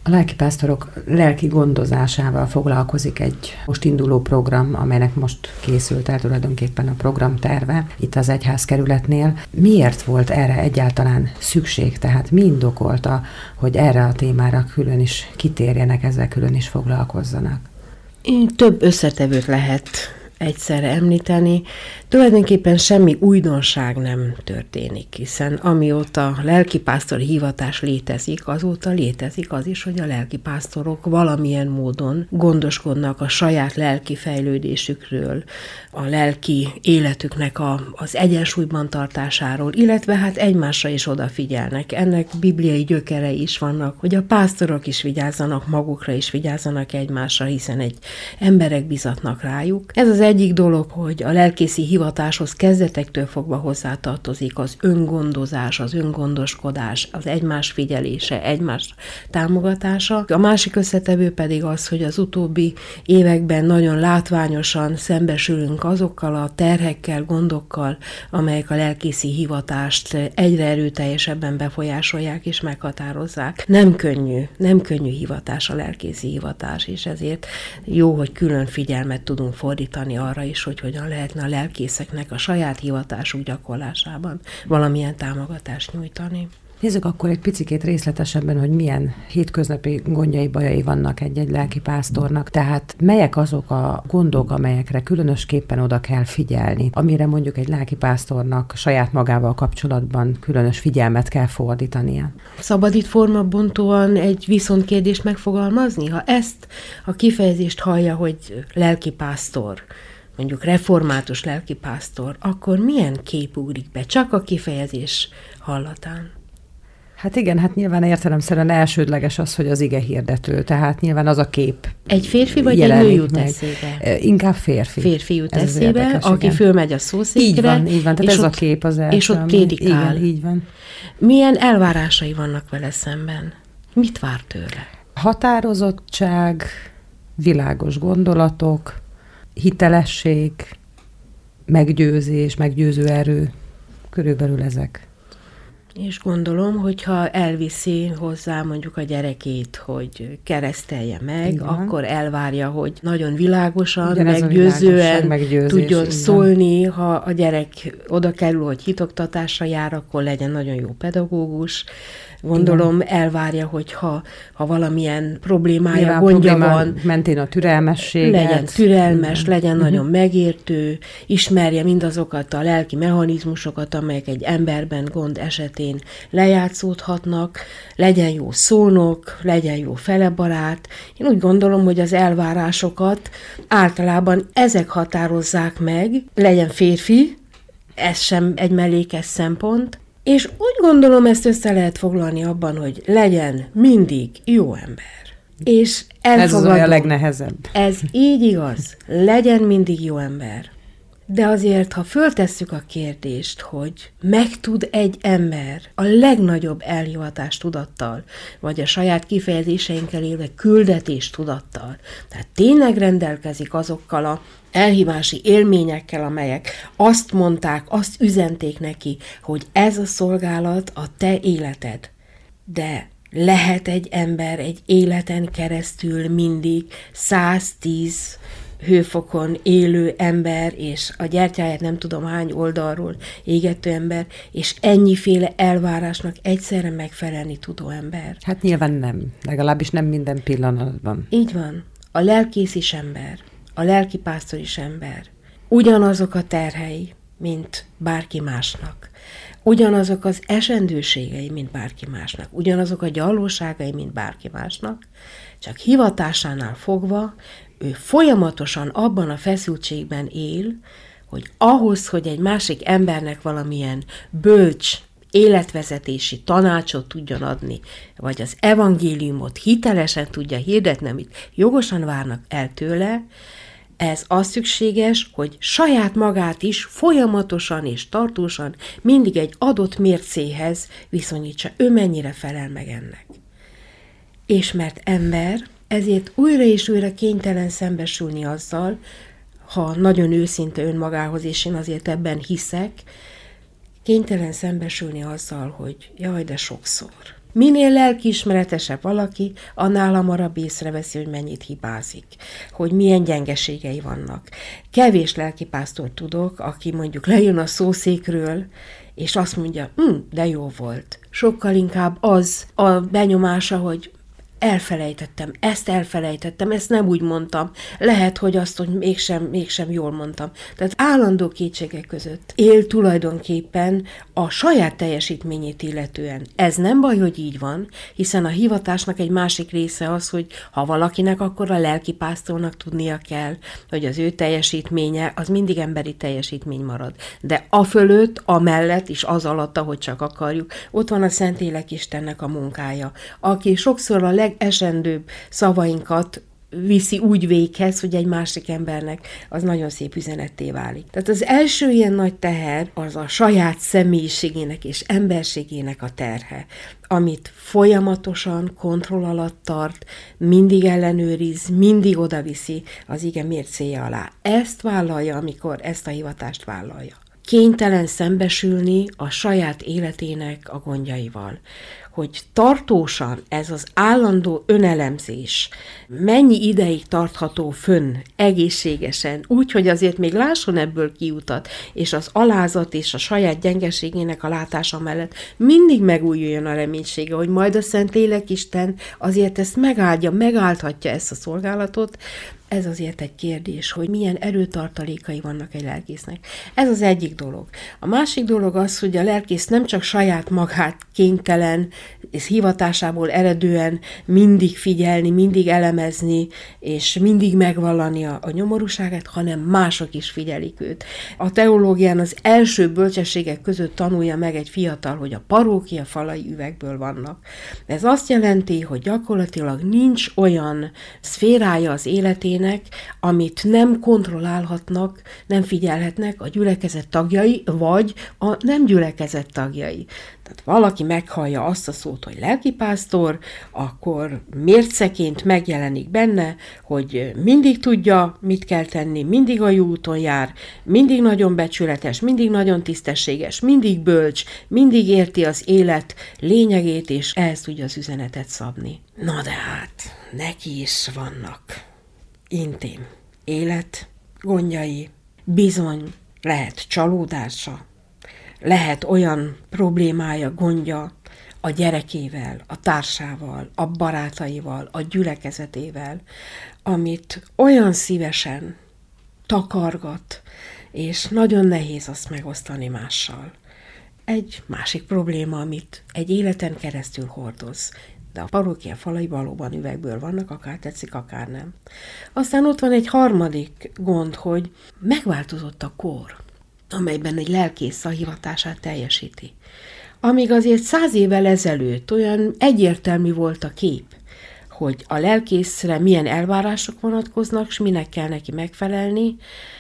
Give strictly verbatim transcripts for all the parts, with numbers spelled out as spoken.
A lelkipásztorok lelki gondozásával foglalkozik egy most induló program, amelynek most készült el tulajdonképpen a programterve itt az egyházkerületnél. Miért volt erre egyáltalán szükség? Tehát mi indokolta, hogy erre a témára külön is kitérjenek, ezzel külön is foglalkozzanak? Több összetevőt lehet egyszerre említeni. Tulajdonképpen semmi újdonság nem történik, hiszen amióta lelkipásztori hivatás létezik, azóta létezik az is, hogy a lelkipásztorok valamilyen módon gondoskodnak a saját lelki fejlődésükről, a lelki életüknek a, az egyensúlyban tartásáról, illetve hát egymásra is odafigyelnek. Ennek bibliai gyökerei is vannak, hogy a pásztorok is vigyázzanak, magukra is vigyázzanak egymásra, hiszen egy emberek bizatnak rájuk. Ez az egyik dolog, hogy a lelkészi hivatáshoz kezdetektől fogva hozzátartozik az öngondozás, az öngondoskodás, az egymás figyelése, egymás támogatása. A másik összetevő pedig az, hogy az utóbbi években nagyon látványosan szembesülünk azokkal a terhekkel, gondokkal, amelyek a lelkészi hivatást egyre erőteljesebben befolyásolják és meghatározzák. Nem könnyű, nem könnyű hivatás a lelkészi hivatás, és ezért jó, hogy külön figyelmet tudunk fordítani arra is, hogy hogyan lehetne a lelkészeknek a saját hivatásuk gyakorlásában valamilyen támogatást nyújtani. Nézzük akkor egy picikét részletesebben, hogy milyen hétköznapi gondjai, bajai vannak egy-egy lelkipásztornak. Tehát melyek azok a gondok, amelyekre különösképpen oda kell figyelni, amire mondjuk egy lelkipásztornak saját magával kapcsolatban különös figyelmet kell fordítania? Szabad itt formabontóan egy viszontkérdést megfogalmazni? Ha ezt a kifejezést hallja, hogy lelkipásztor, mondjuk református lelkipásztor, akkor milyen kép ugrik be? Csak a kifejezés hallatán. Hát igen, hát nyilván értelemszerűen elsődleges az, hogy az ige hirdető, tehát nyilván az a kép. Egy férfi vagy egy nő jut eszébe? Inkább férfi. Férfi jut eszébe, érdekes, aki igen. Fölmegy a szószékre. Így van, így van, tehát ez ott, a kép az első. És ott prédikál. Igen, így van. Milyen elvárásai vannak vele szemben? Mit vár tőle? Határozottság, világos gondolatok, hitelesség, meggyőzés, meggyőző erő, körülbelül ezek. És gondolom, hogyha elviszi hozzá mondjuk a gyerekét, hogy keresztelje meg, igen. akkor elvárja, hogy nagyon világosan, ugyanez meggyőzően meggyőzés, tudjon igen. szólni, ha a gyerek oda kerül, hogy hitoktatásra jár, akkor legyen nagyon jó pedagógus. Gondolom igen. elvárja, hogy ha, ha valamilyen problémája, nyilván gondja van, mentén a türelmességet. Legyen türelmes, igen. legyen uh-huh. nagyon megértő, ismerje mindazokat a lelki mechanizmusokat, amelyek egy emberben gond esetén lejátszódhatnak, legyen jó szónok, legyen jó felebarát. Én úgy gondolom, hogy az elvárásokat általában ezek határozzák meg, legyen férfi, ez sem egy mellékes szempont, és úgy gondolom, ezt össze lehet foglalni abban, hogy legyen mindig jó ember. És elfogadom. Ez az a legnehezebb. Ez így igaz. Legyen mindig jó ember. De azért, ha föltesszük a kérdést, hogy meg tud egy ember a legnagyobb elhivatás tudattal, vagy a saját kifejezéseinkkel élve küldetés tudattal, tehát tényleg rendelkezik azokkal a elhívási élményekkel, amelyek azt mondták, azt üzenték neki, hogy ez a szolgálat a te életed. De lehet egy ember egy életen keresztül mindig száztíz hőfokon élő ember, és a gyertyáját nem tudom hány oldalról égető ember, és ennyiféle elvárásnak egyszerre megfelelni tudó ember. Hát nyilván nem, legalábbis nem minden pillanatban. Így van. A lelkész is ember, a lelkipásztor is ember. Ugyanazok a terhei, mint bárki másnak. Ugyanazok az esendőségei, mint bárki másnak. Ugyanazok a gyallóságai, mint bárki másnak. Csak hivatásánál fogva ő folyamatosan abban a feszültségben él, hogy ahhoz, hogy egy másik embernek valamilyen bölcs életvezetési tanácsot tudjon adni, vagy az evangéliumot hitelesen tudja hirdetni, amit jogosan várnak el tőle, ez az szükséges, hogy saját magát is folyamatosan és tartósan mindig egy adott mércéhez viszonyítsa. Ő mennyire felel meg ennek. És mert ember, ezért újra és újra kénytelen szembesülni azzal, ha nagyon őszinte önmagához, és én azért ebben hiszek, kénytelen szembesülni azzal, hogy jaj, de sokszor. Minél lelkiismeretesebb valaki, annál hamarabb észreveszi, hogy mennyit hibázik, hogy milyen gyengeségei vannak. Kevés lelkipásztort tudok, aki mondjuk lejön a szószékről, és azt mondja, hm, de jó volt. Sokkal inkább az a benyomása, hogy elfelejtettem, ezt elfelejtettem, ezt nem úgy mondtam. Lehet, hogy azt, hogy mégsem, mégsem jól mondtam. Tehát állandó kétségek között él tulajdonképpen a saját teljesítményét illetően. Ez nem baj, hogy így van, hiszen a hivatásnak egy másik része az, hogy ha valakinek, akkor a lelkipásztornak tudnia kell, hogy az ő teljesítménye az mindig emberi teljesítmény marad. De afölött, amellett és az alatt, ahogy csak akarjuk, ott van a Szentlélek Istennek a munkája, aki sokszor a legesendőbb szavainkat viszi úgy véghez, hogy egy másik embernek az nagyon szép üzenetté válik. Tehát az első ilyen nagy teher az a saját személyiségének és emberségének a terhe, amit folyamatosan kontroll alatt tart, mindig ellenőriz, mindig odaviszi az ige mércéje alá. Ezt vállalja, amikor ezt a hivatást vállalja. Kénytelen szembesülni a saját életének a gondjaival. Hogy tartósan ez az állandó önelemzés mennyi ideig tartható fönn, egészségesen, úgy, hogy azért még lásson ebből kiutat, és az alázat és a saját gyengeségének a látása mellett mindig megújuljon a reménysége, hogy majd a Szentlélek Isten azért ezt megáldja, megáldhatja ezt a szolgálatot. Ez azért egy kérdés, hogy milyen erőtartalékai vannak egy lelkésznek. Ez az egyik dolog. A másik dolog az, hogy a lelkész nem csak saját magát kénytelen, és hivatásából eredően mindig figyelni, mindig elemezni, és mindig megvallani a, a nyomorúságát, hanem mások is figyelik őt. A teológián az első bölcsességek között tanulja meg egy fiatal, hogy a parókia falai üvegből vannak. Ez azt jelenti, hogy gyakorlatilag nincs olyan szférája az életének, amit nem kontrollálhatnak, nem figyelhetnek a gyülekezet tagjai, vagy a nem gyülekezet tagjai. Tehát valaki meghallja azt a szót, hogy lelkipásztor, akkor mérceként megjelenik benne, hogy mindig tudja, mit kell tenni, mindig a jó úton jár, mindig nagyon becsületes, mindig nagyon tisztességes, mindig bölcs, mindig érti az élet lényegét, és ehhez tudja az üzenetet szabni. Na de hát, neki is vannak intim élet gondjai, bizony lehet csalódása, lehet olyan problémája, gondja a gyerekével, a társával, a barátaival, a gyülekezetével, amit olyan szívesen takargat, és nagyon nehéz azt megosztani mással. Egy másik probléma, amit egy életen keresztül hordoz, de a parókia falai valóban üvegből vannak, akár tetszik, akár nem. Aztán ott van egy harmadik gond, hogy megváltozott a kor, amelyben egy lelkész a hivatását teljesíti. Amíg azért száz évvel ezelőtt olyan egyértelmű volt a kép, hogy a lelkészre milyen elvárások vonatkoznak, s minek kell neki megfelelni,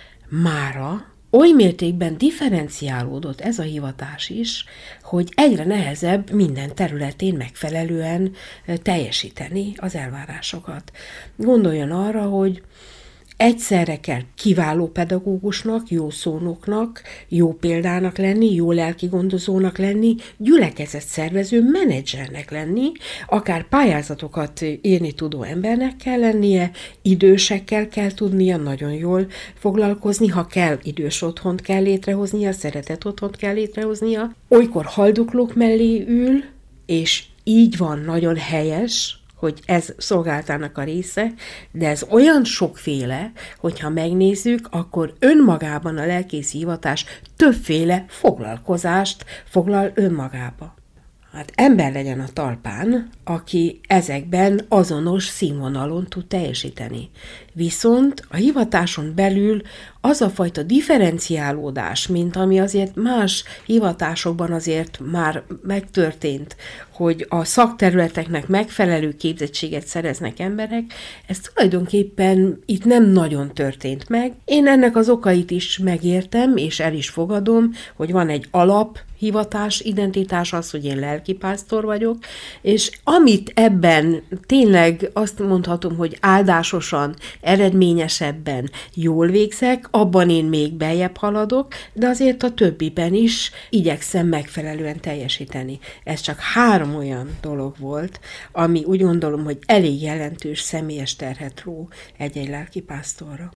mára oly mértékben differenciálódott ez a hivatás is, hogy egyre nehezebb minden területén megfelelően teljesíteni az elvárásokat. Gondoljon arra, hogy egyszerre kell kiváló pedagógusnak, jó szónoknak, jó példának lenni, jó lelkigondozónak lenni, gyülekezetszervező menedzsernek lenni, akár pályázatokat írni tudó embernek kell lennie, idősekkel kell tudnia nagyon jól foglalkozni, ha kell, idős otthont kell létrehoznia, szeretett otthont kell létrehoznia, olykor haldoklók mellé ül, és így van nagyon helyes, hogy ez szolgáltának a része, de ez olyan sokféle, hogyha megnézzük, akkor önmagában a lelkészi hivatás többféle foglalkozást foglal önmagába. Hát ember legyen a talpán, aki ezekben azonos színvonalon tud teljesíteni. Viszont a hivatáson belül az a fajta differenciálódás, mint ami azért más hivatásokban azért már megtörtént, hogy a szakterületeknek megfelelő képzettséget szereznek emberek, ez tulajdonképpen itt nem nagyon történt meg. Én ennek az okait is megértem, és el is fogadom, hogy van egy alaphivatás, identitás az, hogy én lelkipásztor vagyok, és amit ebben tényleg azt mondhatom, hogy áldásosan, eredményesebben jól végzek, abban én még beljebb haladok, de azért a többiben is igyekszem megfelelően teljesíteni. Ez csak három három olyan dolog volt, ami úgy gondolom, hogy elég jelentős személyes terhet ró egy-egy lelkipásztorra.